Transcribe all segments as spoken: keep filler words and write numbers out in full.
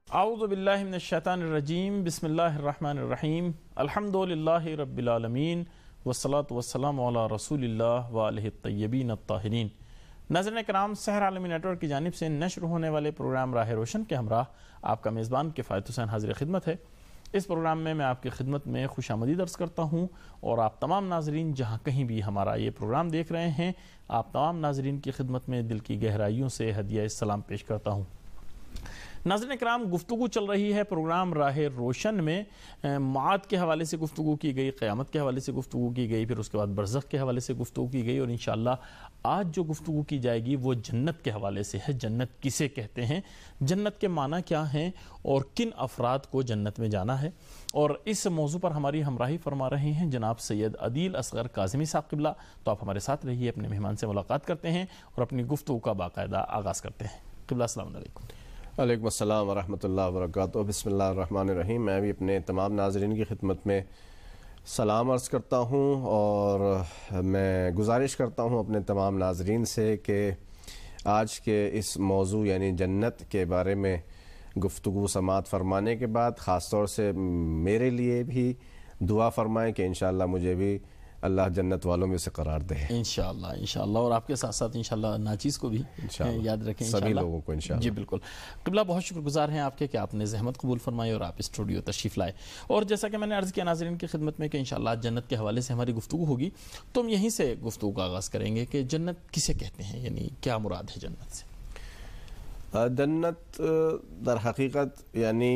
اعوذ باللہ من الشیطان الرجیم بسم اللہ الرحمن الرحیم الحمدللہ رب العالمین والصلاة والسلام علی رسول اللہ وآلہ الطیبین الطاہرین۔ ناظرین کرام، سحر عالمی نیٹ ورک کی جانب سے نشر ہونے والے پروگرام راہ روشن کے ہمراہ آپ کا میزبان کفایت حسین حاضر خدمت ہے۔ اس پروگرام میں میں آپ کی خدمت میں خوش آمدید عرض کرتا ہوں، اور آپ تمام ناظرین جہاں کہیں بھی ہمارا یہ پروگرام دیکھ رہے ہیں، آپ تمام ناظرین کی خدمت میں دل کی گہرائیوں سے ہدیہ سلام پیش کرتا ہوں۔ ناظرین کرام، گفتگو چل رہی ہے پروگرام راہ روشن میں، معاد کے حوالے سے گفتگو کی گئی، قیامت کے حوالے سے گفتگو کی گئی، پھر اس کے بعد برزخ کے حوالے سے گفتگو کی گئی، اور انشاءاللہ آج جو گفتگو کی جائے گی وہ جنت کے حوالے سے ہے۔ جنت کسے کہتے ہیں، جنت کے معنی کیا ہیں، اور کن افراد کو جنت میں جانا ہے، اور اس موضوع پر ہماری ہمراہی فرما رہے ہیں جناب سید عدیل اصغر کاظمی صاحب قبلہ۔ تو آپ ہمارے ساتھ رہیے، اپنے مہمان سے ملاقات کرتے ہیں اور اپنی گفتگو کا باقاعدہ آغاز کرتے ہیں۔ قبلہ السلام علیکم۔ علیکم السلام ورحمۃ اللہ وبرکاتہ۔ بسم اللہ الرحمن الرحیم۔ میں بھی اپنے تمام ناظرین کی خدمت میں سلام عرض کرتا ہوں، اور میں گزارش کرتا ہوں اپنے تمام ناظرین سے کہ آج کے اس موضوع یعنی جنت کے بارے میں گفتگو سماعت فرمانے کے بعد خاص طور سے میرے لیے بھی دعا فرمائیں کہ انشاءاللہ مجھے بھی اللہ جنت والوں میں سے قرار دے انشاءاللہ انشاءاللہ اور آپ کے ساتھ ساتھ انشاءاللہ ناچیز کو بھی یاد رکھیں، سبھی لوگوں کو انشاءاللہ۔ جی بالکل قبلہ، بہت شکر گزار ہیں آپ کے کہ آپ نے زحمت قبول فرمائی اور آپ اسٹوڈیو تشریف لائے، اور جیسا کہ میں نے عرض کیا ناظرین کی خدمت میں کہ انشاءاللہ جنت کے حوالے سے ہماری گفتگو ہوگی، تو ہم یہیں سے گفتگو کا آغاز کریں گے کہ جنت کسے کہتے ہیں، یعنی کیا مراد ہے جنت سے؟ جنت در حقیقت یعنی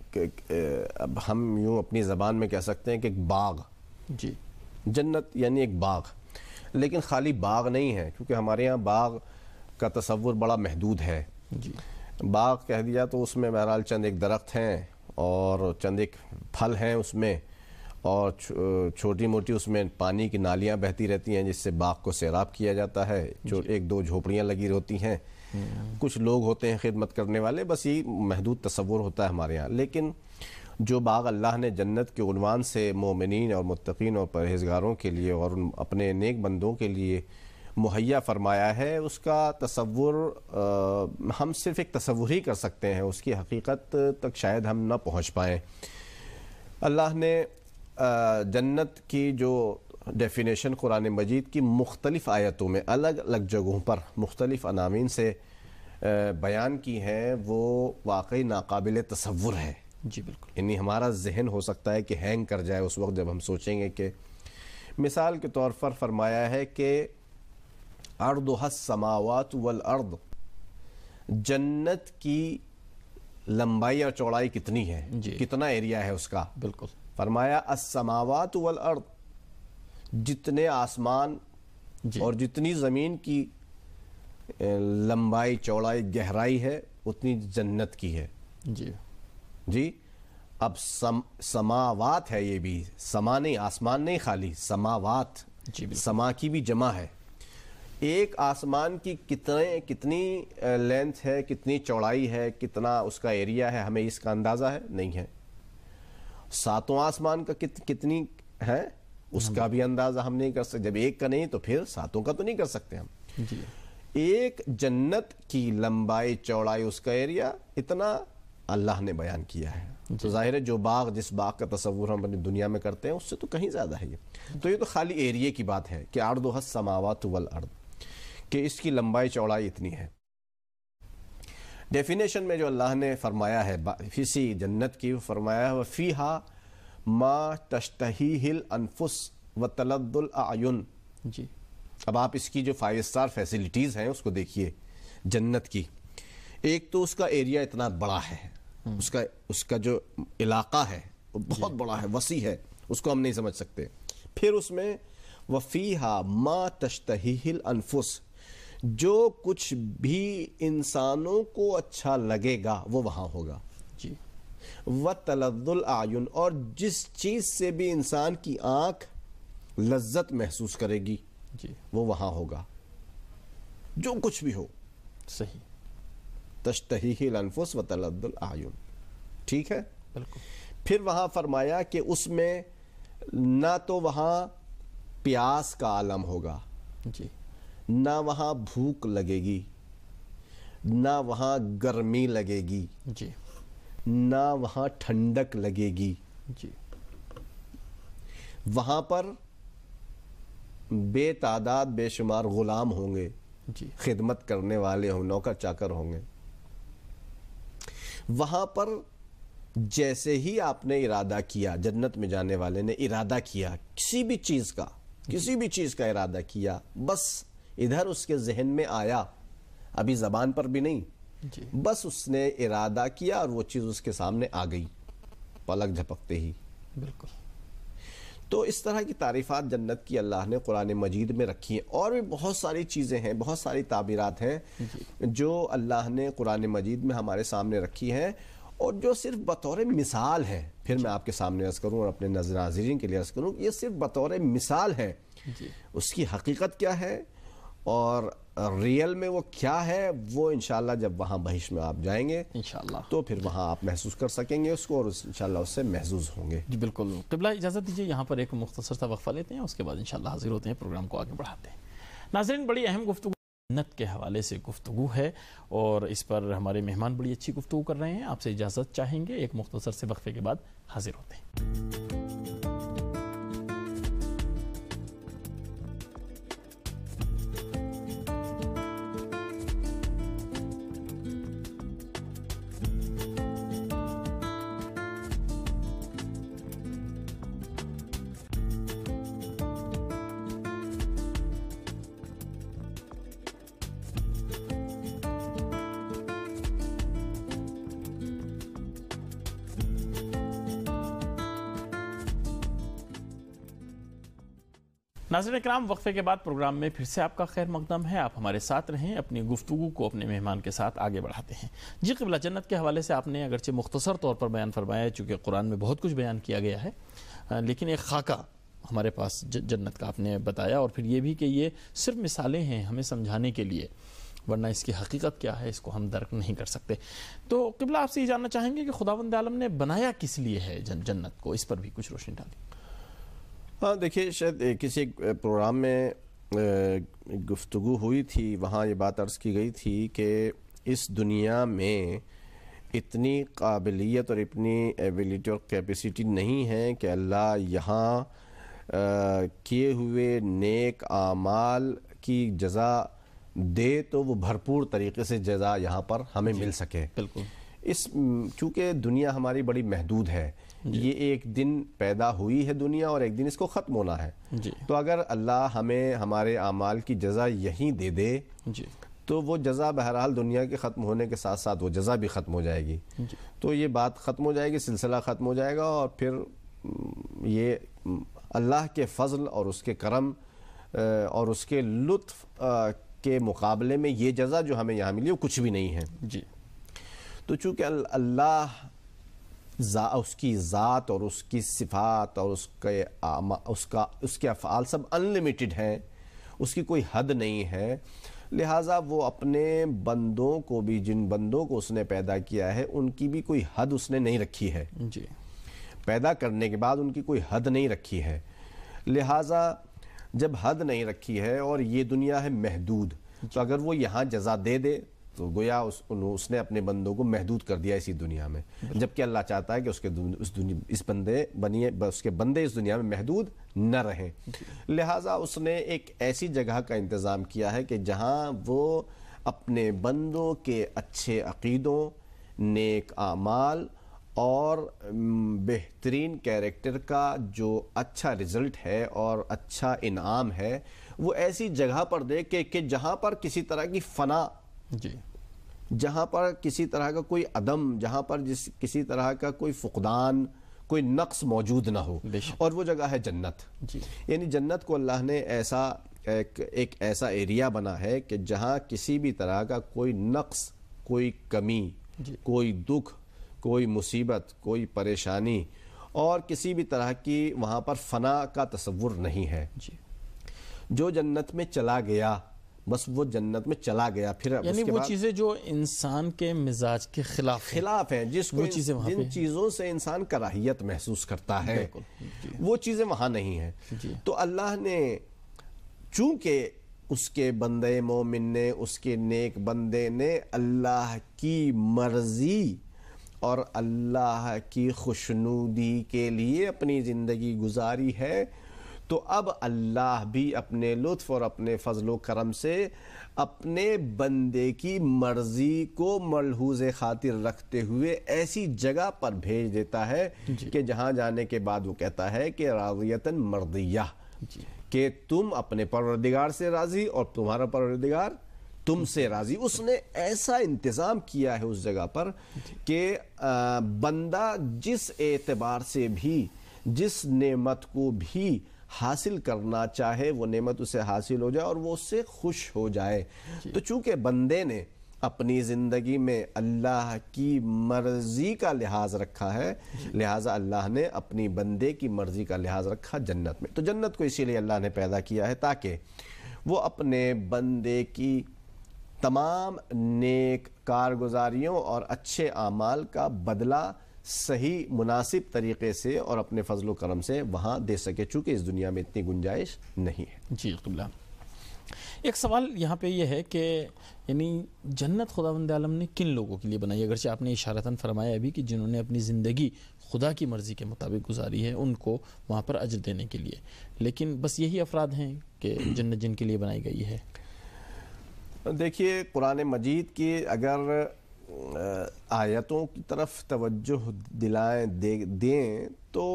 اب ہم یوں اپنی زبان میں کہہ سکتے ہیں کہ ایک باغ، جی جنت یعنی ایک باغ، لیکن خالی باغ نہیں ہے، کیونکہ ہمارے ہاں باغ کا تصور بڑا محدود ہے۔ جی باغ کہہ دیا تو اس میں بہرحال چند ایک درخت ہیں اور چند ایک پھل ہیں اس میں، اور چھوٹی موٹی اس میں پانی کی نالیاں بہتی رہتی ہیں جس سے باغ کو سیراب کیا جاتا ہے، جو ایک دو جھوپڑیاں لگی ہوتی ہیں، کچھ لوگ ہوتے ہیں خدمت کرنے والے، بس یہ محدود تصور ہوتا ہے ہمارے ہاں۔ لیکن جو باغ اللہ نے جنت کے عنوان سے مومنین اور متقین اور پرہیزگاروں کے لیے اور اپنے نیک بندوں کے لیے مہیا فرمایا ہے، اس کا تصور ہم صرف ایک تصور ہی کر سکتے ہیں، اس کی حقیقت تک شاید ہم نہ پہنچ پائیں۔ اللہ نے جنت کی جو ڈیفینیشن قرآن مجید کی مختلف آیتوں میں الگ الگ جگہوں پر مختلف عناوین سے بیان کی ہیں، وہ واقعی ناقابل تصور ہے۔ جی بالکل، یعنی ہمارا ذہن ہو سکتا ہے کہ ہینگ کر جائے اس وقت جب ہم سوچیں گے کہ مثال کے طور پر فرمایا ہے کہ عرضها السماوات والارض، جنت کی لمبائی اور چوڑائی کتنی ہے، جی کتنا ایریا ہے اس کا، بالکل فرمایا السماوات والارض، جتنے آسمان جی اور جتنی زمین کی لمبائی چوڑائی گہرائی ہے اتنی جنت کی ہے۔ جی جی اب سم سماوات ہے، یہ بھی سما نہیں، آسمان نہیں، خالی سماوات، جی بالکل، سما کی بھی جمع ہے۔ ایک آسمان کی کتنے کتنی لینتھ ہے، کتنی چوڑائی ہے، کتنا اس کا ایریا ہے، ہمیں اس کا اندازہ ہے نہیں ہے۔ ساتوں آسمان کا کت, کتنی ہے اس کا بھی اندازہ ہم نہیں کر سکتے، جب ایک کا نہیں تو پھر ساتوں کا تو نہیں کر سکتے ہم۔ جی ایک جنت کی لمبائی چوڑائی اس کا ایریا اتنا اللہ نے بیان کیا ہے، تو ظاہر ہے جو باغ جس باغ کا تصور ہم اپنی دنیا میں کرتے ہیں اس سے تو کہیں زیادہ ہے یہ۔ تو یہ تو خالی ایریے کی بات ہے کہ عرضها السماوات والارض، کہ اس کی لمبائی چوڑائی اتنی ہے۔ ڈیفینیشن میں جو اللہ نے فرمایا ہے اسی جنت کی، فرمایا ہے وَفِيهَا مَا تَشْتَهِيهِ الْأَنفُسُ وَتَلَذُّ الْأَعْيُنُ۔ جی اب آپ اس کی جو فائیو سٹار فیسلٹیز ہیں اس کو دیکھیے جنت کی۔ ایک تو اس کا ایریا اتنا بڑا ہے، اس کا اس کا جو علاقہ ہے وہ بہت بڑا ہے، وسیع ہے، اس کو ہم نہیں سمجھ سکتے۔ پھر اس میں وَفِيهَا مَا تَشْتَهِيهِ الْأَنفُسُ، جو کچھ بھی انسانوں کو اچھا لگے گا وہ وہاں ہوگا۔ جی وَتَلَذُّ الْأَعْيُنُ، اور جس چیز سے بھی انسان کی آنکھ لذت محسوس کرے گی جی وہ وہاں ہوگا، جو کچھ بھی ہو۔ صحیح، تشتہیہ الانفس وتلذ الاعین، ٹھیک ہے۔ بالکل، پھر وہاں فرمایا کہ اس میں نہ تو وہاں پیاس کا عالم ہوگا، جی نہ وہاں بھوک لگے گی، نہ وہاں گرمی لگے گی، جی نہ وہاں ٹھنڈک لگے گی، جی وہاں پر بے تعداد بے شمار غلام ہوں گے، جی خدمت کرنے والے ہوں، نوکر چاکر ہوں گے. وہاں پر جیسے ہی آپ نے ارادہ کیا، جنت میں جانے والے نے ارادہ کیا کسی بھی چیز کا، کسی بھی چیز کا ارادہ کیا، بس ادھر اس کے ذہن میں آیا، ابھی زبان پر بھی نہیں، جی بس اس نے ارادہ کیا اور وہ چیز اس کے سامنے آ گئی پلک جھپکتے ہی. بالکل. تو اس طرح کی تعریفات جنت کی اللہ نے قرآن مجید میں رکھی ہیں، اور بھی بہت ساری چیزیں ہیں، بہت ساری تعبیرات ہیں جو اللہ نے قرآن مجید میں ہمارے سامنے رکھی ہیں، اور جو صرف بطور مثال ہیں. پھر میں آپ کے سامنے عرض کروں اور اپنے ناظرین کے لیے عرض کروں، یہ صرف بطور مثال ہیں. جی اس کی حقیقت کیا ہے اور ریئل میں وہ کیا ہے، وہ انشاءاللہ جب وہاں بہشت میں آپ جائیں گے انشاءاللہ تو پھر وہاں آپ محسوس کر سکیں گے اس کو، اور انشاءاللہ اس سے محظوظ ہوں گے. جی بالکل. قبلہ اجازت دیجیے یہاں پر ایک مختصر سا وقفہ لیتے ہیں، اس کے بعد انشاءاللہ حاضر ہوتے ہیں، پروگرام کو آگے بڑھاتے ہیں. ناظرین، بڑی اہم گفتگو جنت کے حوالے سے گفتگو ہے، اور اس پر ہمارے مہمان بڑی اچھی گفتگو کر رہے ہیں. آپ سے اجازت چاہیں گے، ایک مختصر سے وقفے کے بعد حاضر ہوتے ہیں. ناظرین اکرام، وقفے کے بعد پروگرام میں پھر سے آپ کا خیر مقدم ہے. آپ ہمارے ساتھ رہیں، اپنی گفتگو کو اپنے مہمان کے ساتھ آگے بڑھاتے ہیں. جی قبلہ، جنت کے حوالے سے آپ نے اگرچہ مختصر طور پر بیان فرمایا ہے، چونکہ قرآن میں بہت کچھ بیان کیا گیا ہے، لیکن ایک خاکہ ہمارے پاس جنت کا آپ نے بتایا، اور پھر یہ بھی کہ یہ صرف مثالیں ہیں ہمیں سمجھانے کے لیے، ورنہ اس کی حقیقت کیا ہے اس کو ہم درک نہیں کر سکتے. تو قبلہ آپ سے یہ جاننا چاہیں گے کہ خداوند عالم نے بنایا کس لیے ہے جنت کو، اس پر بھی کچھ روشنی ڈالی. ہاں دیکھیے، شاید کسی پروگرام میں گفتگو ہوئی تھی، وہاں یہ بات عرض کی گئی تھی کہ اس دنیا میں اتنی قابلیت اور اتنی ایبیلٹی اور کیپیسٹی نہیں ہے کہ اللہ یہاں کیے ہوئے نیک اعمال کی جزا دے تو وہ بھرپور طریقے سے جزا یہاں پر ہمیں مل سکے. بالکل. اس چونکہ دنیا ہماری بڑی محدود ہے، یہ ایک دن پیدا ہوئی ہے دنیا اور ایک دن اس کو ختم ہونا ہے. جی. تو اگر اللہ ہمیں ہمارے اعمال کی جزا یہیں دے دے جی. تو وہ جزا بہرحال دنیا کے ختم ہونے کے ساتھ ساتھ وہ جزا بھی ختم ہو جائے گی. جی. تو یہ بات ختم ہو جائے گی، سلسلہ ختم ہو جائے گا، اور پھر یہ اللہ کے فضل اور اس کے کرم اور اس کے لطف کے مقابلے میں یہ جزا جو ہمیں یہاں ملی وہ کچھ بھی نہیں ہے. جی. تو چونکہ اللہ اس کی ذات اور اس کی صفات اور اس کے اس کا اس کے افعال سب انلیمیٹڈ ہیں، اس کی کوئی حد نہیں ہے، لہٰذا وہ اپنے بندوں کو بھی، جن بندوں کو اس نے پیدا کیا ہے، ان کی بھی کوئی حد اس نے نہیں رکھی ہے. جی. پیدا کرنے کے بعد ان کی کوئی حد نہیں رکھی ہے. لہٰذا جب حد نہیں رکھی ہے اور یہ دنیا ہے محدود، تو اگر وہ یہاں جزا دے دے تو گویا اس, اس نے اپنے بندوں کو محدود کر دیا اسی دنیا میں، جبکہ اللہ چاہتا ہے کہ اس کے اس دنیا اس بندے بنیے اس کے بندے اس دنیا میں محدود نہ رہیں. لہٰذا اس نے ایک ایسی جگہ کا انتظام کیا ہے کہ جہاں وہ اپنے بندوں کے اچھے عقیدوں، نیک اعمال اور بہترین کیریکٹر کا جو اچھا رزلٹ ہے اور اچھا انعام ہے، وہ ایسی جگہ پر دے کہ کہ جہاں پر کسی طرح کی فنا، جی. جہاں پر کسی طرح کا کوئی عدم، جہاں پر جس کسی طرح کا کوئی فقدان، کوئی نقص موجود نہ ہو، اور وہ جگہ ہے جنت. جی. یعنی جنت کو اللہ نے ایسا ایک, ایک ایسا ایریا بنا ہے کہ جہاں کسی بھی طرح کا کوئی نقص، کوئی کمی، جی. کوئی دکھ، کوئی مصیبت، کوئی پریشانی اور کسی بھی طرح کی وہاں پر فنا کا تصور نہیں ہے. جی. جو جنت میں چلا گیا بس وہ جنت میں چلا گیا. پھر یعنی وہ چیزیں جو انسان کے مزاج کے خلاف خلاف ہیں، جس کو جن چیزوں سے انسان کراہیت محسوس کرتا ہے، وہ چیزیں وہاں نہیں ہیں. تو اللہ نے چونکہ اس کے بندے مومن نے، اس کے نیک بندے نے اللہ کی مرضی اور اللہ کی خوشنودی کے لیے اپنی زندگی گزاری ہے تو اب اللہ بھی اپنے لطف اور اپنے فضل و کرم سے اپنے بندے کی مرضی کو ملحوظ خاطر رکھتے ہوئے ایسی جگہ پر بھیج دیتا ہے جی. کہ جہاں جانے کے بعد وہ کہتا ہے کہ راضیتاً مرضیہ جی. کہ تم اپنے پروردگار سے راضی اور تمہارا پروردگار تم سے راضی. اس نے ایسا انتظام کیا ہے اس جگہ پر کہ بندہ جس اعتبار سے بھی جس نعمت کو بھی حاصل کرنا چاہے وہ نعمت اسے حاصل ہو جائے اور وہ اس سے خوش ہو جائے. تو چونکہ بندے نے اپنی زندگی میں اللہ کی مرضی کا لحاظ رکھا ہے لہٰذا اللہ نے اپنی بندے کی مرضی کا لحاظ رکھا جنت میں. تو جنت کو اسی لیے اللہ نے پیدا کیا ہے تاکہ وہ اپنے بندے کی تمام نیک کارگزاریوں اور اچھے اعمال کا بدلہ صحیح مناسب طریقے سے اور اپنے فضل و کرم سے وہاں دے سکے چونکہ اس دنیا میں اتنی گنجائش نہیں ہے. جی قبلہ ایک سوال یہاں پہ یہ ہے کہ یعنی جنت خداوند عالم نے کن لوگوں کے لیے بنائی؟ اگرچہ آپ نے اشارتاً فرمایا ابھی کہ جنہوں نے اپنی زندگی خدا کی مرضی کے مطابق گزاری ہے ان کو وہاں پر اجر دینے کے لیے، لیکن بس یہی افراد ہیں کہ جنت جن کے لیے بنائی گئی ہے؟ دیکھیے قرآن مجید کی اگر آیتوں کی طرف توجہ دلائیں دیں تو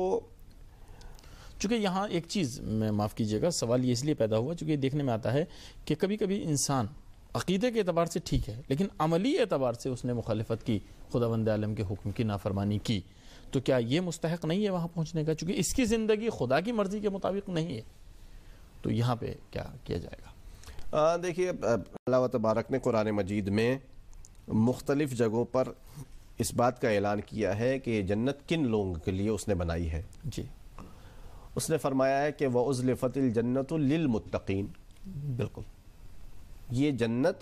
چونکہ یہاں ایک چیز میں معاف کیجئے گا سوال یہ اس لیے پیدا ہوا چونکہ دیکھنے میں آتا ہے کہ کبھی کبھی انسان عقیدے کے اعتبار سے ٹھیک ہے لیکن عملی اعتبار سے اس نے مخالفت کی، خداوند عالم کے حکم کی نافرمانی کی، تو کیا یہ مستحق نہیں ہے وہاں پہنچنے کا چونکہ اس کی زندگی خدا کی مرضی کے مطابق نہیں ہے؟ تو یہاں پہ کیا کیا جائے گا؟ دیکھیے اللہ تبارک نے قرآن مجید میں مختلف جگہوں پر اس بات کا اعلان کیا ہے کہ جنت کن لوگوں کے لیے اس نے بنائی ہے. جی اس نے فرمایا ہے کہ وَأُزْلِفَتِ الْجَنَّةُ لِلْمُتَّقِينَ، بالکل یہ جنت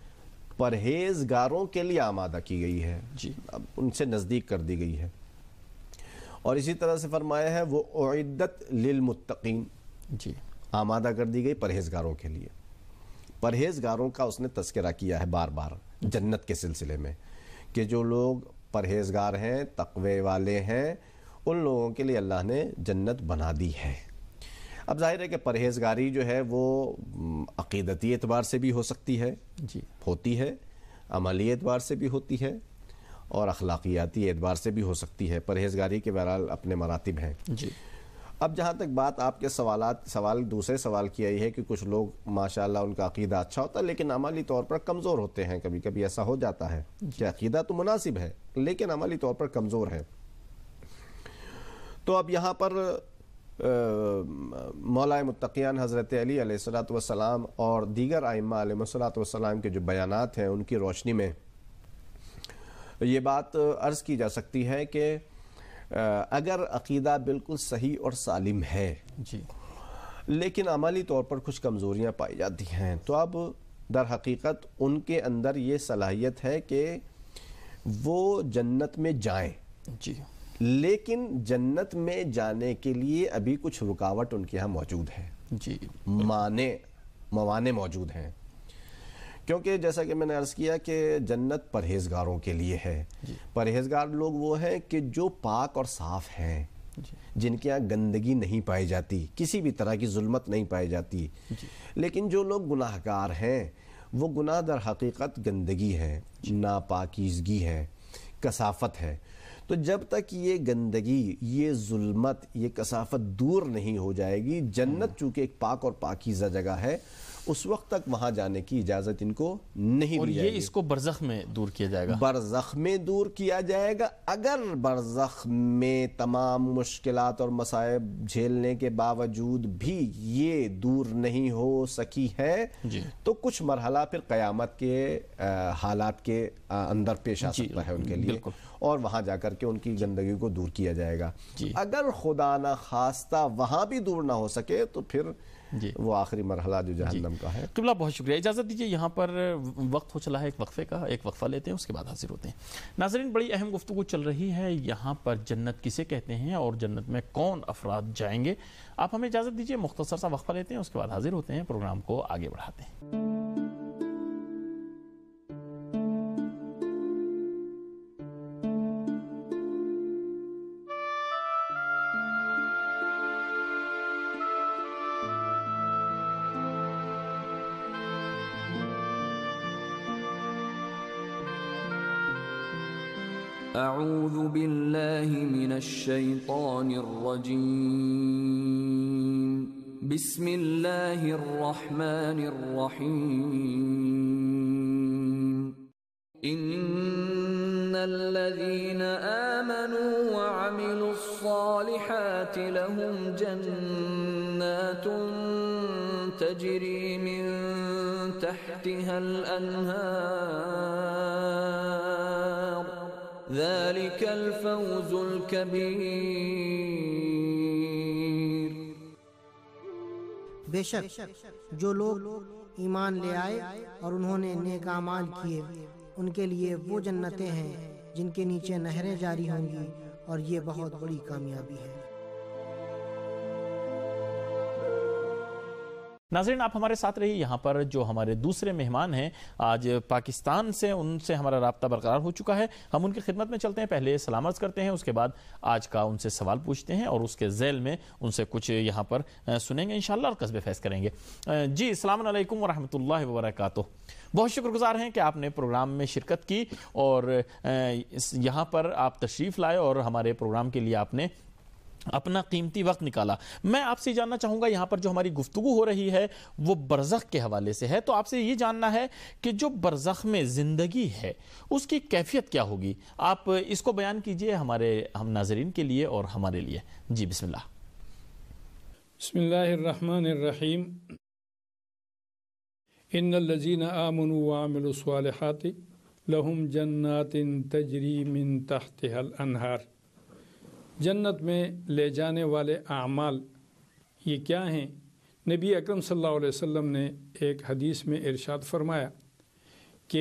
پرہیزگاروں کے لیے آمادہ کی گئی ہے، جی اب ان سے نزدیک کر دی گئی ہے. اور اسی طرح سے فرمایا ہے وہ اعدت للمتقین، جی آمادہ کر دی گئی پرہیزگاروں کے لیے. پرہیزگاروں کا اس نے تذکرہ کیا ہے بار بار جنت کے سلسلے میں کہ جو لوگ پرہیزگار ہیں تقوی والے ہیں ان لوگوں کے لیے اللہ نے جنت بنا دی ہے. اب ظاہر ہے کہ پرہیزگاری جو ہے وہ عقیدتی اعتبار سے بھی ہو سکتی ہے، جی ہوتی ہے، عملی اعتبار سے بھی ہوتی ہے اور اخلاقیاتی اعتبار سے بھی ہو سکتی ہے. پرہیزگاری کے بہرحال اپنے مراتب ہیں. جی اب جہاں تک بات آپ کے سوالات سوال دوسرے سوال کی آئی ہے کہ کچھ لوگ ماشاءاللہ ان کا عقیدہ اچھا ہوتا ہے لیکن عملی طور پر کمزور ہوتے ہیں، کبھی کبھی ایسا ہو جاتا ہے کہ عقیدہ تو مناسب ہے لیکن عملی طور پر کمزور ہے. تو اب یہاں پر مولا متقیان حضرت علی علیہ الصلوۃ والسلام اور دیگر ائمہ علیہ الصلوۃ والسلام کے جو بیانات ہیں ان کی روشنی میں یہ بات عرض کی جا سکتی ہے کہ اگر عقیدہ بالکل صحیح اور سالم ہے جی لیکن عملی طور پر کچھ کمزوریاں پائی جاتی ہیں تو اب در حقیقت ان کے اندر یہ صلاحیت ہے کہ وہ جنت میں جائیں، جی لیکن جنت میں جانے کے لیے ابھی کچھ رکاوٹ ان کے ہاں موجود ہے، جی مانع موانع موجود ہیں. کیونکہ جیسا کہ میں نے عرض کیا کہ جنت پرہیزگاروں کے لیے ہے. پرہیزگار لوگ وہ ہیں کہ جو پاک اور صاف ہیں، جن کے یہاں گندگی نہیں پائی جاتی، کسی بھی طرح کی ظلمت نہیں پائی جاتی. لیکن جو لوگ گناہگار ہیں وہ گناہ در حقیقت گندگی ہے، ناپاکیزگی ہے، کثافت ہے. تو جب تک یہ گندگی، یہ ظلمت، یہ کثافت دور نہیں ہو جائے گی، جنت چونکہ ایک پاک اور پاکیزہ جگہ ہے اس وقت تک وہاں جانے کی اجازت ان کو نہیں دی جائے گی. اور یہ اس کو برزخ میں دور کیا جائے گا؟ برزخ میں دور کیا جائے گا. اگر برزخ میں تمام مشکلات اور مصائب جھیلنے کے باوجود بھی یہ دور نہیں ہو سکی ہے جی تو کچھ مرحلہ پھر قیامت کے حالات کے اندر پیش آ سکتا ہے ان کے لیے اور وہاں جا کر کے ان کی گندگی کو دور کیا جائے گا. اگر خدا نہ خواستہ وہاں بھی دور نہ ہو سکے تو پھر جی وہ آخری مرحلہ جو جہنم کا ہے. قبلہ بہت شکریہ. اجازت دیجیے یہاں پر وقت ہو چلا ہے ایک وقفے کا، ایک وقفہ لیتے ہیں اس کے بعد حاضر ہوتے ہیں. ناظرین بڑی اہم گفتگو چل رہی ہے یہاں پر جنت کسے کہتے ہیں اور جنت میں کون افراد جائیں گے. آپ ہمیں اجازت دیجیے مختصر سا وقفہ لیتے ہیں اس کے بعد حاضر ہوتے ہیں، پروگرام کو آگے بڑھاتے ہیں. اعوذ باللہ من الشیطان الرجیم بسم اللہ الرحمن الرحیم ان الذین آمنوا وعملوا الصالحات لهم جنات تجری من تحتها الانہار ذلك الفوز الكبیر۔ بے شک جو لوگ ایمان لے آئے اور انہوں نے نیک اعمال کیے ان کے لیے وہ جنتیں ہیں جن کے نیچے نہریں جاری ہوں گی اور یہ بہت بڑی کامیابی ہے۔ ناظرین آپ ہمارے ساتھ رہی، یہاں پر جو ہمارے دوسرے مہمان ہیں آج پاکستان سے، ان سے ہمارا رابطہ برقرار ہو چکا ہے، ہم ان کی خدمت میں چلتے ہیں، پہلے سلام عرض کرتے ہیں، اس کے بعد آج کا ان سے سوال پوچھتے ہیں اور اس کے ذیل میں ان سے کچھ یہاں پر سنیں گے انشاءاللہ اور قصب فیض کریں گے۔ جی السلام علیکم ورحمۃ اللہ وبرکاتہ، بہت شکر گزار ہیں کہ آپ نے پروگرام میں شرکت کی اور یہاں پر آپ تشریف لائے اور ہمارے پروگرام کے لیے آپ نے اپنا قیمتی وقت نکالا۔ میں آپ سے جاننا چاہوں گا، یہاں پر جو ہماری گفتگو ہو رہی ہے وہ برزخ کے حوالے سے ہے، تو آپ سے یہ جاننا ہے کہ جو برزخ میں زندگی ہے اس کی کیفیت کیا ہوگی؟ آپ اس کو بیان کیجئے ہمارے ہم ناظرین کے لیے اور ہمارے لیے۔ جی بسم اللہ۔ بسم اللہ الرحمن الرحیم۔ ان الذین آمنوا وعملوا الصالحات لهم جنات تجری من تحتها الانہار۔ جنت میں لے جانے والے اعمال یہ کیا ہیں؟ نبی اکرم صلی اللہ علیہ وسلم نے ایک حدیث میں ارشاد فرمایا کہ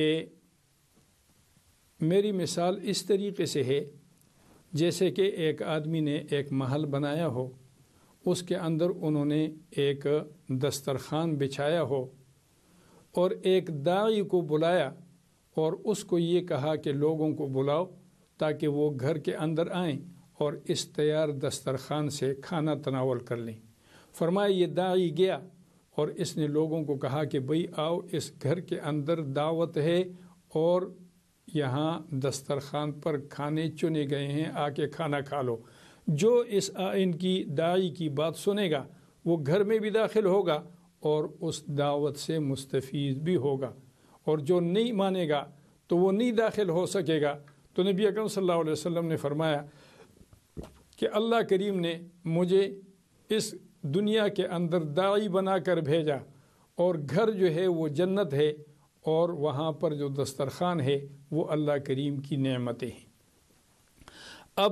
میری مثال اس طریقے سے ہے جیسے کہ ایک آدمی نے ایک محل بنایا ہو، اس کے اندر انہوں نے ایک دسترخوان بچھایا ہو اور ایک داعی کو بلایا اور اس کو یہ کہا کہ لوگوں کو بلاؤ تاکہ وہ گھر کے اندر آئیں اور اس تیار دسترخوان سے کھانا تناول کر لیں۔ فرمایا یہ داعی گیا اور اس نے لوگوں کو کہا کہ بھئی آؤ، اس گھر کے اندر دعوت ہے اور یہاں دسترخوان پر کھانے چنے گئے ہیں، آ کے کھانا کھا لو۔ جو اس ان کی داعی کی بات سنے گا وہ گھر میں بھی داخل ہوگا اور اس دعوت سے مستفید بھی ہوگا، اور جو نہیں مانے گا تو وہ نہیں داخل ہو سکے گا۔ تو نبی اکرم صلی اللہ علیہ وسلم نے فرمایا کہ اللہ کریم نے مجھے اس دنیا کے اندر داعی بنا کر بھیجا اور گھر جو ہے وہ جنت ہے اور وہاں پر جو دسترخوان ہے وہ اللہ کریم کی نعمتیں ہیں۔ اب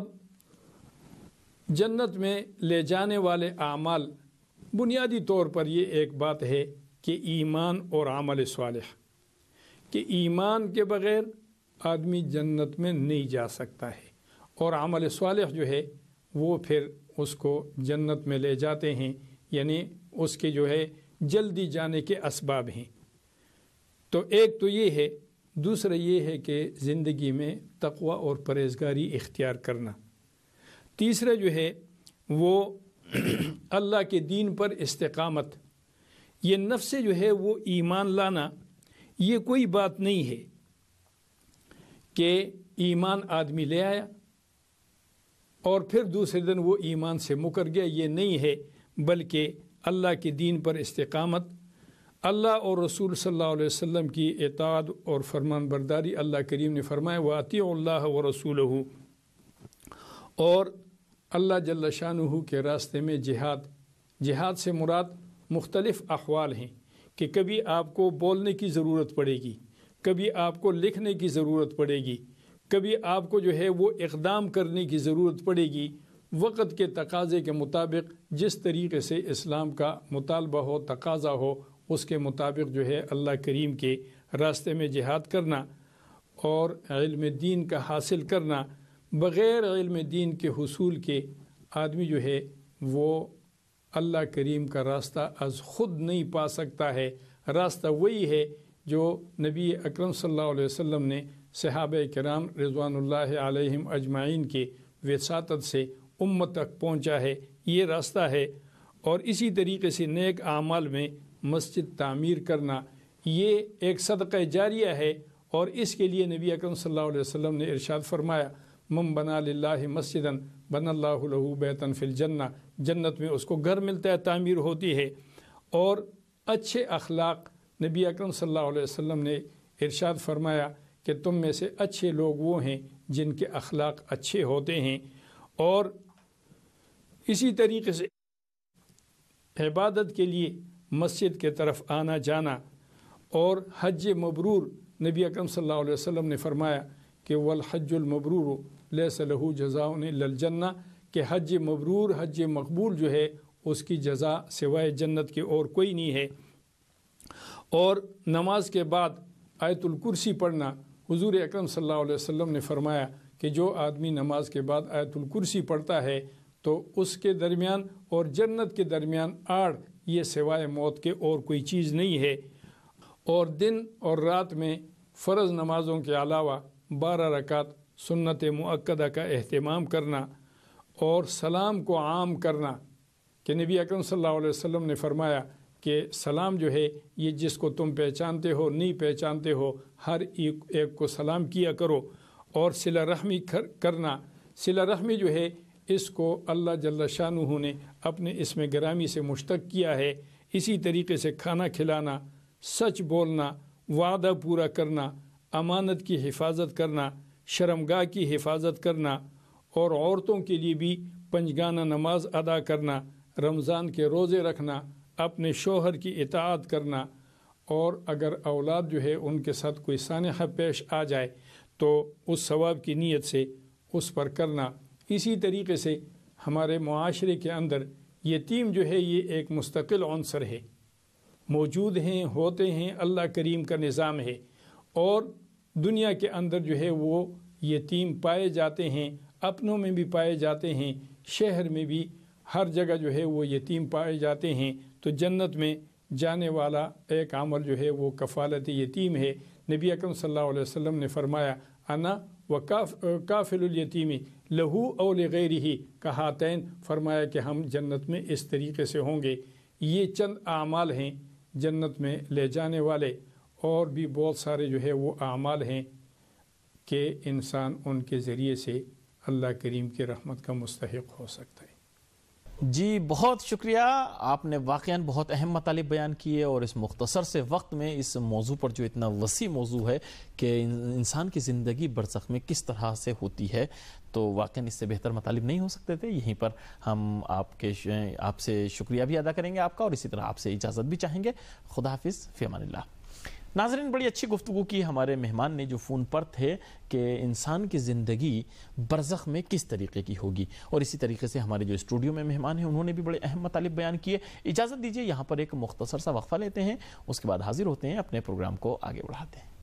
جنت میں لے جانے والے اعمال، بنیادی طور پر یہ ایک بات ہے کہ ایمان اور عمل صالح، کہ ایمان کے بغیر آدمی جنت میں نہیں جا سکتا ہے، اور عمل صالح جو ہے وہ پھر اس کو جنت میں لے جاتے ہیں، یعنی اس کے جو ہے جلدی جانے کے اسباب ہیں۔ تو ایک تو یہ ہے، دوسرا یہ ہے کہ زندگی میں تقوی اور پرہیزگاری اختیار کرنا، تیسرا جو ہے وہ اللہ کے دین پر استقامت۔ یہ نفس جو ہے وہ ایمان لانا، یہ کوئی بات نہیں ہے کہ ایمان آدمی لے آیا اور پھر دوسرے دن وہ ایمان سے مکر گیا، یہ نہیں ہے، بلکہ اللہ کے دین پر استقامت، اللہ اور رسول صلی اللہ علیہ وسلم کی اطاعت اور فرمان برداری۔ اللہ کریم نے فرمایا وَأَطِيعُوا اللَّهَ وَرَسُولَهُ، اور اللہ جل شانہ کے راستے میں جہاد۔ جہاد سے مراد مختلف احوال ہیں کہ کبھی آپ کو بولنے کی ضرورت پڑے گی، کبھی آپ کو لکھنے کی ضرورت پڑے گی، کبھی آپ کو جو ہے وہ اقدام کرنے کی ضرورت پڑے گی، وقت کے تقاضے کے مطابق جس طریقے سے اسلام کا مطالبہ ہو، تقاضا ہو، اس کے مطابق جو ہے اللہ کریم کے راستے میں جہاد کرنا اور علم دین کا حاصل کرنا۔ بغیر علم دین کے حصول کے آدمی جو ہے وہ اللہ کریم کا راستہ از خود نہیں پا سکتا ہے۔ راستہ وہی ہے جو نبی اکرم صلی اللہ علیہ وسلم نے صحابہ کرام رضوان اللہ علیہم اجمعین کے وساطت سے امت تک پہنچا ہے، یہ راستہ ہے۔ اور اسی طریقے سے نیک اعمال میں مسجد تعمیر کرنا یہ ایک صدقہ جاریہ ہے، اور اس کے لیے نبی اکرم صلی اللہ علیہ وسلم نے ارشاد فرمایا من بنا للہ مسجدن بن اللہ لہو بیتن فی الجنہ، جنت میں اس کو گھر ملتا ہے، تعمیر ہوتی ہے۔ اور اچھے اخلاق، نبی اکرم صلی اللہ علیہ وسلم نے ارشاد فرمایا کہ تم میں سے اچھے لوگ وہ ہیں جن کے اخلاق اچھے ہوتے ہیں۔ اور اسی طریقے سے عبادت کے لیے مسجد کے طرف آنا جانا، اور حج مبرور، نبی اکرم صلی اللہ علیہ وسلم نے فرمایا کہ والحج المبرور لیس لہ جزاء الا الجنہ، کہ حج مبرور، حج مقبول جو ہے اس کی جزا سوائے جنت کے اور کوئی نہیں ہے۔ اور نماز کے بعد آیت الکرسی پڑھنا، حضور اکرم صلی اللہ علیہ وسلم نے فرمایا کہ جو آدمی نماز کے بعد آیت الکرسی پڑھتا ہے تو اس کے درمیان اور جنت کے درمیان آڑ یہ سوائے موت کے اور کوئی چیز نہیں ہے۔ اور دن اور رات میں فرض نمازوں کے علاوہ بارہ رکعت سنت مؤکدہ کا اہتمام کرنا، اور سلام کو عام کرنا، کہ نبی اکرم صلی اللہ علیہ وسلم نے فرمایا کہ سلام جو ہے یہ جس کو تم پہچانتے ہو نہیں پہچانتے ہو ہر ایک ایک کو سلام کیا کرو۔ اور صلہ رحمی کرنا، صلہ رحمی جو ہے اس کو اللہ جل شانہ نے اپنے اسم گرامی سے مشتق کیا ہے۔ اسی طریقے سے کھانا کھلانا، سچ بولنا، وعدہ پورا کرنا، امانت کی حفاظت کرنا، شرمگاہ کی حفاظت کرنا، اور عورتوں کے لیے بھی پنجگانہ نماز ادا کرنا، رمضان کے روزے رکھنا، اپنے شوہر کی اطاعت کرنا، اور اگر اولاد جو ہے ان کے ساتھ کوئی سانحہ پیش آ جائے تو اس ثواب کی نیت سے اس پر کرنا۔ اسی طریقے سے ہمارے معاشرے کے اندر یتیم جو ہے یہ ایک مستقل عنصر ہے، موجود ہیں، ہوتے ہیں، اللہ کریم کا نظام ہے، اور دنیا کے اندر جو ہے وہ یتیم پائے جاتے ہیں، اپنوں میں بھی پائے جاتے ہیں، شہر میں بھی ہر جگہ جو ہے وہ یتیم پائے جاتے ہیں۔ تو جنت میں جانے والا ایک عمل جو ہے وہ کفالت یتیم ہے۔ نبی اکرم صلی اللہ علیہ وسلم نے فرمایا انا و کافل الیتیم لہو او لغیرہ کہاتین، فرمایا کہ ہم جنت میں اس طریقے سے ہوں گے۔ یہ چند اعمال ہیں جنت میں لے جانے والے، اور بھی بہت سارے جو ہے وہ اعمال ہیں کہ انسان ان کے ذریعے سے اللہ کریم کی رحمت کا مستحق ہو سکتا ہے۔ جی بہت شکریہ، آپ نے واقعاً بہت اہم مطالب بیان کیے، اور اس مختصر سے وقت میں اس موضوع پر جو اتنا وسیع موضوع ہے کہ انسان کی زندگی برزخ میں کس طرح سے ہوتی ہے، تو واقعاً اس سے بہتر مطالب نہیں ہو سکتے تھے۔ یہیں پر ہم آپ کے آپ سے شکریہ بھی ادا کریں گے آپ کا، اور اسی طرح آپ سے اجازت بھی چاہیں گے۔ خدا حافظ، فی امان اللہ۔ ناظرین، بڑی اچھی گفتگو کی ہمارے مہمان نے جو فون پر تھے کہ انسان کی زندگی برزخ میں کس طریقے کی ہوگی، اور اسی طریقے سے ہمارے جو اسٹوڈیو میں مہمان ہیں انہوں نے بھی بڑے اہم مطالب بیان کیے۔ اجازت دیجیے یہاں پر ایک مختصر سا وقفہ لیتے ہیں، اس کے بعد حاضر ہوتے ہیں، اپنے پروگرام کو آگے بڑھاتے ہیں۔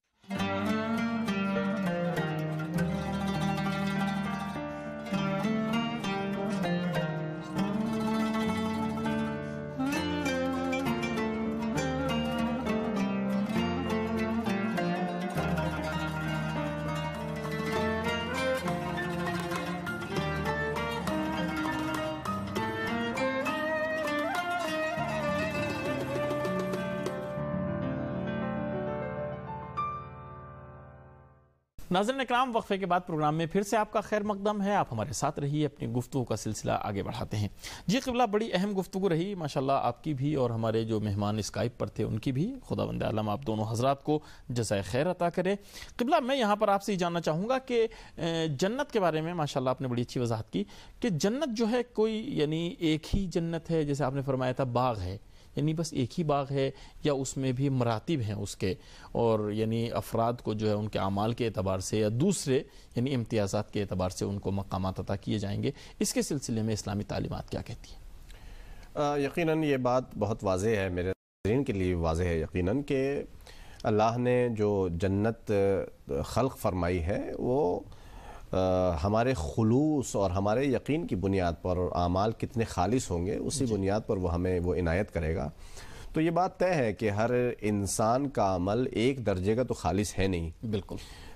ناظرین اکرام، وقفے کے بعد پروگرام میں پھر سے آپ کا خیر مقدم ہے، آپ ہمارے ساتھ رہیے، اپنی گفتگو کا سلسلہ آگے بڑھاتے ہیں۔ جی قبلہ، بڑی اہم گفتگو رہی ماشاءاللہ آپ کی بھی، اور ہمارے جو مہمان اسکائپ پر تھے ان کی بھی۔ خداوند عالم آپ دونوں حضرات کو جزائے خیر عطا کرے۔ قبلہ، میں یہاں پر آپ سے جاننا چاہوں گا کہ جنت کے بارے میں ماشاءاللہ آپ نے بڑی اچھی وضاحت کی کہ جنت جو ہے کوئی یعنی ایک ہی جنت ہے، جیسے آپ نے فرمایا تھا باغ ہے، یعنی بس ایک ہی باغ ہے، یا اس میں بھی مراتب ہیں اس کے، اور یعنی افراد کو جو ہے ان کے اعمال کے اعتبار سے یا دوسرے یعنی امتیازات کے اعتبار سے ان کو مقامات عطا کیے جائیں گے؟ اس کے سلسلے میں اسلامی تعلیمات کیا کہتی ہیں؟ یقیناً یہ بات بہت واضح ہے، میرے ناظرین کے لیے واضح ہے یقیناً کہ اللہ نے جو جنت خلق فرمائی ہے وہ ہمارے خلوص اور ہمارے یقین کی بنیاد پر، اور اعمال کتنے خالص ہوں گے اسی بنیاد پر وہ ہمیں وہ عنایت کرے گا۔ تو یہ بات طے ہے کہ ہر انسان کا عمل ایک درجے کا تو خالص ہے نہیں، بالکل،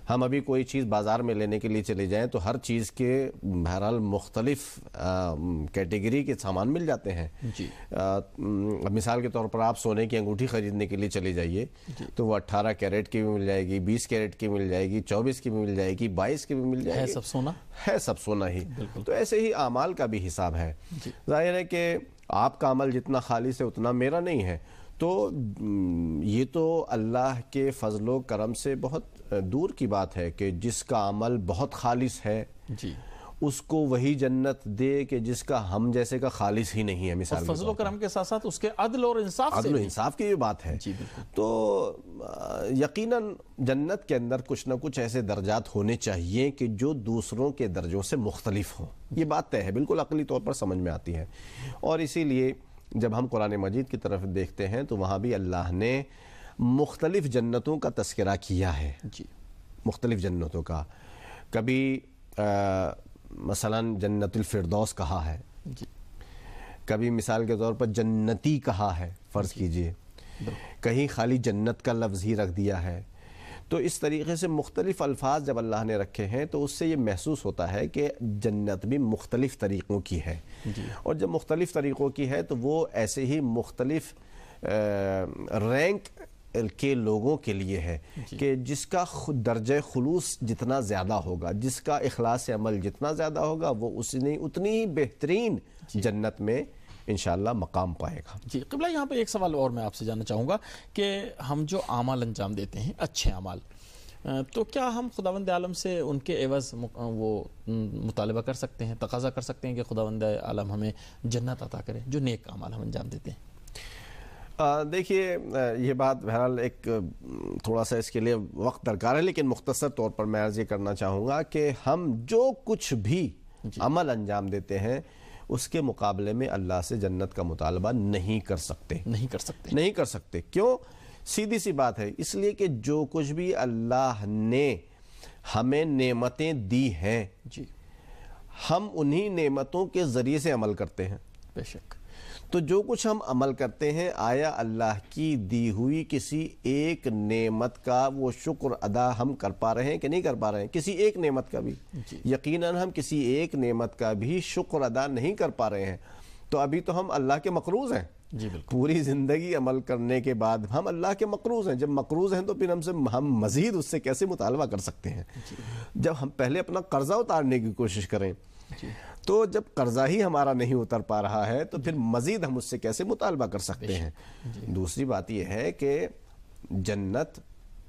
ہم ابھی کوئی چیز بازار میں لینے کے لیے چلے جائیں تو ہر چیز کے بہرحال مختلف کیٹیگری کے سامان مل جاتے ہیں جی مثال کے طور پر آپ سونے کی انگوٹھی خریدنے کے لیے چلے جائیے تو وہ اٹھارہ کیرٹ کی بھی مل جائے گی، بیس کیرٹ کی مل جائے گی، چوبیس کی بھی مل جائے گی، بائیس کی بھی مل جائے گی، ہے سب سونا ہے سب سونا ہی. تو ایسے ہی اعمال کا بھی حساب ہے. ظاہر ہے کہ آپ کا عمل جتنا خالص ہے اتنا میرا نہیں ہے، تو یہ تو اللہ کے فضل و کرم سے بہت دور کی بات ہے کہ جس کا عمل بہت خالص ہے جی اس کو وہی جنت دے کہ جس کا ہم جیسے کا خالص ہی نہیں ہے. مثال کے فضل و کرم کے ساتھ ساتھ اس کے عدل اور انصاف سے عدل و انصاف کی یہ بات ہے. جی بالکل. تو یقیناً جنت کے اندر کچھ نہ کچھ ایسے درجات ہونے چاہیے کہ جو دوسروں کے درجوں سے مختلف ہوں. یہ بات طے ہے، بالکل عقلی طور پر سمجھ میں آتی ہے. اور اسی لیے جب ہم قرآن مجید کی طرف دیکھتے ہیں تو وہاں بھی اللہ نے مختلف جنتوں کا تذکرہ کیا ہے. جی مختلف جنتوں کا، کبھی مثلا جنت الفردوس کہا ہے، جی کبھی مثال کے طور پر جنتی کہا ہے فرض کیجئے، کہیں خالی جنت کا لفظ ہی رکھ دیا ہے. تو اس طریقے سے مختلف الفاظ جب اللہ نے رکھے ہیں تو اس سے یہ محسوس ہوتا ہے کہ جنت بھی مختلف طریقوں کی ہے. اور جب مختلف طریقوں کی ہے تو وہ ایسے ہی مختلف رینک کے لوگوں کے لیے ہے کہ جس کا درجہ خلوص جتنا زیادہ ہوگا، جس کا اخلاص عمل جتنا زیادہ ہوگا، وہ اتنی اتنی ہی بہترین جنت میں انشاءاللہ مقام پائے گا. جی قبلہ یہاں پہ ایک سوال اور میں آپ سے جاننا چاہوں گا کہ ہم جو اعمال انجام دیتے ہیں اچھے اعمال، تو کیا ہم خداوند عالم سے ان کے عوض وہ مطالبہ کر سکتے ہیں، تقاضا کر سکتے ہیں کہ خداوند عالم ہمیں جنت عطا کرے جو نیک اعمال ہم انجام دیتے ہیں؟ دیکھیے یہ بات بہرحال ایک تھوڑا سا اس کے لیے وقت درکار ہے، لیکن مختصر طور پر میں عرض یہ کرنا چاہوں گا کہ ہم جو کچھ بھی عمل انجام دیتے ہیں اس کے مقابلے میں اللہ سے جنت کا مطالبہ نہیں کر سکتے نہیں کر سکتے نہیں کر سکتے کیوں؟ سیدھی سی بات ہے، اس لیے کہ جو کچھ بھی اللہ نے ہمیں نعمتیں دی ہیں جی ہم انہی نعمتوں کے ذریعے سے عمل کرتے ہیں. بے شک. تو جو کچھ ہم عمل کرتے ہیں آیا اللہ کی دی ہوئی کسی ایک نعمت کا وہ شکر ادا ہم کر پا رہے ہیں کہ نہیں کر پا رہے ہیں؟ کسی ایک نعمت کا بھی یقیناً ہم کسی ایک نعمت کا بھی شکر ادا نہیں کر پا رہے ہیں. تو ابھی تو ہم اللہ کے مقروض ہیں. جی بالکل. پوری زندگی عمل کرنے کے بعد ہم اللہ کے مقروض ہیں. جب مقروض ہیں تو پھر ہم سے ہم مزید اس سے کیسے مطالبہ کر سکتے ہیں؟ جب ہم پہلے اپنا قرضہ اتارنے کی کوشش کریں تو جب قرضہ ہی ہمارا نہیں اتر پا رہا ہے تو پھر مزید ہم اس سے کیسے مطالبہ کر سکتے ہیں؟ دوسری بات یہ ہے کہ جنت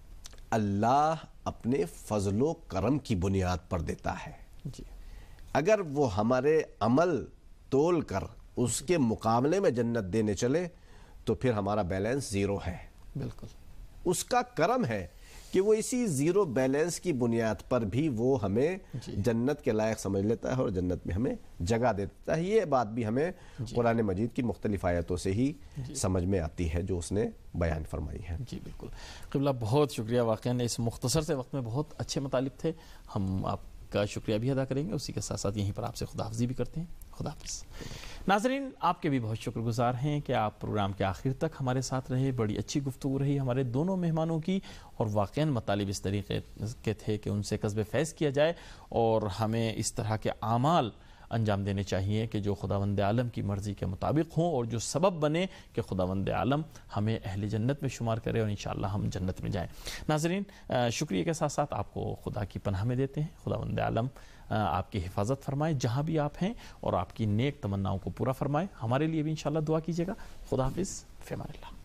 اللہ اپنے فضل و کرم کی بنیاد پر دیتا ہے. اگر وہ ہمارے عمل تول کر اس کے مقابلے میں جنت دینے چلے تو پھر ہمارا بیلنس زیرو ہے. بالکل. اس کا کرم ہے کہ وہ اسی زیرو بیلنس کی بنیاد پر بھی وہ ہمیں جنت کے لائق سمجھ لیتا ہے اور جنت میں ہمیں جگہ دیتا ہے. یہ بات بھی ہمیں قرآن مجید کی مختلف آیتوں سے ہی سمجھ میں آتی ہے جو اس نے بیان فرمائی ہے. جی بالکل. قبلہ بہت شکریہ، واقعاً اس مختصر سے وقت میں بہت اچھے مطالب تھے. ہم آپ کا شکریہ بھی ادا کریں گے، اسی کے ساتھ ساتھ یہیں پر آپ سے خدا حافظی بھی کرتے ہیں. خدا حافظ. ناظرین آپ کے بھی بہت شکر گزار ہیں کہ آپ پروگرام کے آخر تک ہمارے ساتھ رہے. بڑی اچھی گفتگو رہی ہمارے دونوں مہمانوں کی اور واقعاً مطالب اس طریقے کے تھے کہ ان سے قصب فیض کیا جائے اور ہمیں اس طرح کے اعمال انجام دینے چاہیے کہ جو خداوند عالم کی مرضی کے مطابق ہوں اور جو سبب بنے کہ خداوند عالم ہمیں اہل جنت میں شمار کرے اور انشاءاللہ ہم جنت میں جائیں. ناظرین شکریہ کے ساتھ ساتھ آپ کو خدا کی پناہ میں دیتے ہیں. خداوند عالم آپ کی حفاظت فرمائے جہاں بھی آپ ہیں اور آپ کی نیک تمناؤں کو پورا فرمائے. ہمارے لیے بھی انشاءاللہ دعا کیجیے گا. خدا حافظ. فی امان اللہ.